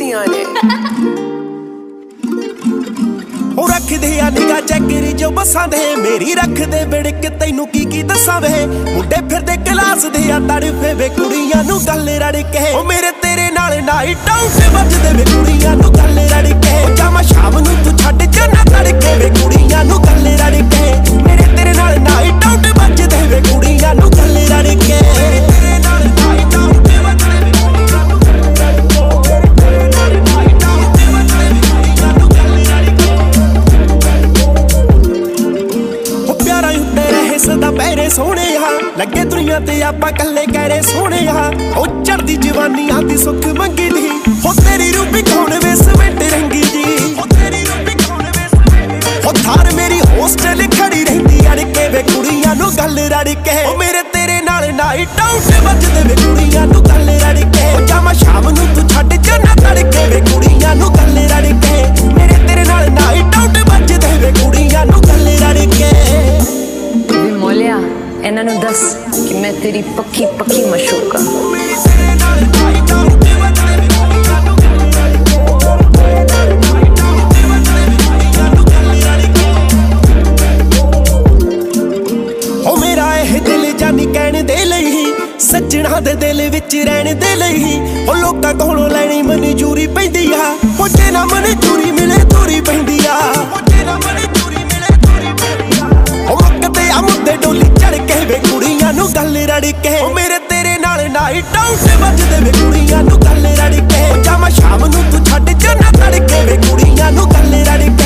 ਕੁੜੀਆਂ ਨੇ। ਉਹ ਰੱਖਦੇ ਆ ਨਿਗਾ ਚੱਕਰੀ ਜੋ ਬੱਸਾਂ ਦੇ, ਮੇਰੀ ਰੱਖਦੇ ਵਿੜਕ ਤੈਨੂੰ ਕੀ ਦੱਸਾਂ ਵੇ। ਮੁੰਡੇ ਫਿਰਦੇ ਕਲਾਸ ਦੇ ਆ ਤੜਫੇ ਵੇ, ਕੁੜੀਆਂ ਨੂੰ ਗੱਲ ਰੜ ਕੇ। ਉਹ ਮੇਰੇ ਤੇਰੇ ਨਾਲ ਨਾਈਟ ਆਊਟ ਵੱਜਦੇ ਵੇ, ਕੁੜੀਆਂ ਨੂੰ ਗੱਲ ਰੜ ਕੇ। ਜਾਵਾਂ ਸ਼ਾਮ ਨੂੰ ਤੂੰ ਛੱਡ ਜਾਣਾ ਤੜਕੇ ਵੇ, ਕੁੜੀਆਂ ਨੂੰ ਗੱਲ ਰੜ ਕੇ। ਮੇਰੇ ਤੇਰੇ ਨਾਲ ਨਾਈਟ ਆਊਟ ਵੱਜਦੇ ਵੇ, ਕੁੜੀਆਂ ਨੂੰ ਗੱਲ ਰੜ ਕੇ। ਤੇਰੇ ਨਾਲ ਨਾਈਟ ਆਊਟ ਵੱਜਦੇ ਵੇ, ਕੁੜੀਆਂ ਨੂੰ ਗੱਲ ਰੜ ਕੇ। ਤੇਰੇ ਨਾਲ ਨਾਈਟ ਆਊਟ ਵੱਜਦੇ ਵੇ, ਕੁੜੀਆਂ ਨੂੰ ਗੱਲ ਰੜ ਕੇ। ਉਹ ਪਿਆਰਾ ਉੱਤੇ ਰਹੇ ਸਦਾ ਪੈਰੇ ਸੋਹਣਿਆ, ਲੱਗੇ ਦੁਨੀਆ ਤੇ ਆਪਾਂ ਕੱਲੇ ਕਹਿਰੇ ਸੋਹਣਿਆ। ਉਹ ਚੜਦੀ ਜਵਾਨੀਆਂ ਦੀ ਸੁੱਖ ਮੰਗੀ ਦੀ, ਹੋ ਤੇਰੀ ਰੂਪੀ ਕੌਣ ਵੇ ਸਵੈਂਟ ਰੰਗੀ ਜੀ। ਹੋ ਤੇਰੀ ਰੂਪੀ ਕੌਣ ਵੇ ਸਵੈਂਟ, ਹੋ ਥਾਰ ਮੇਰੀ ਹੋਸਟਲ ਖੜੀ ਰਹਿੰਦੀ ਅੜ ਕੇ ਵੇ, ਕੁੜੀਆਂ ਨੂੰ ਗੱਲ ਰੜ ਕੇ। ਉਹ ਮੇਰੇ ਤੇਰੇ ਨਾਲ ਨਾਈਟ ਆਊਟ ਵੱਜਦੇ ਵੇ, ਕੁੜੀਆਂ ਨੂੰ ਗੱਲ ਰੜ ਕੇ। ਜਾਵਾਂ ਸ਼ਾਮ ਨੂੰ ਤੂੰ ਛੱਡ ਜਾਣਾ ਤੜਕੇ ਵੇ, ਕੁੜੀਆਂ ਨੂੰ ਗੱਲ ਰੜ ਕੇ। ਮੇਰੇ ਤੇਰੇ ਨਾਲ ਨਾਈਟ ਆਊਟ ਵੱਜਦੇ ਵੇ, ਕੁੜੀਆਂ ਨੂੰ ਗੱਲ ਰੜ ਕੇ। ਵੀ ਮੋਲਿਆ ਇਹਨਾਂ ਨੂੰ ਦੱਸ ਕਿ ਮੈਂ ਤੇਰੀ ਪੱਕੀ ਮਸ਼ੂਕਾ। ਉਹ ਮੇਰਾ ਇਹ ਦਿਲ ਜਾਨੀ ਕਹਿਣ ਦੇ ਲਈ, ਸੱਜਣਾ ਦੇ ਦਿਲ ਵਿੱਚ ਰਹਿਣ ਦੇ ਲਈ। ਉਹ ਲੋਕਾਂ ਕੋਲੋਂ ਲੈਣੀ ਮਨਜ਼ੂਰੀ ਪੈਂਦੀ ਆ, ਉਹ ਜੇ ਨਾ ਮਨਜ਼ੂਰੀ ਮਿਲੇ ਦੂਰੀ ਪੈਂਦੀ ਆ। ਉਹ ਮੁੱਕਦੇ ਆ ਮੁੱਦੇ ਡੋਲੀ ਚੜ ਕੇ ਵੇ, ਕੁੜੀਆਂ ਨੂੰ ਗੱਲ ਰੜ ਕੇ। ਉਹ ਮੇਰੇ ਤੇਰੇ ਨਾਲ ਨਾਈਟ ਆਊਟ ਵੱਜਦੇ ਵੇ, ਕੁੜੀਆਂ ਨੂੰ ਗੱਲ ਰੜ ਕੇ। ਜਾਵਾਂ ਸ਼ਾਮ ਨੂੰ ਤੂੰ ਛੱਡ ਜਾਣਾ ਤੜਕੇ ਵੇ, ਕੁੜੀਆਂ ਨੂੰ ਗੱਲ ਰੜ ਕੇ।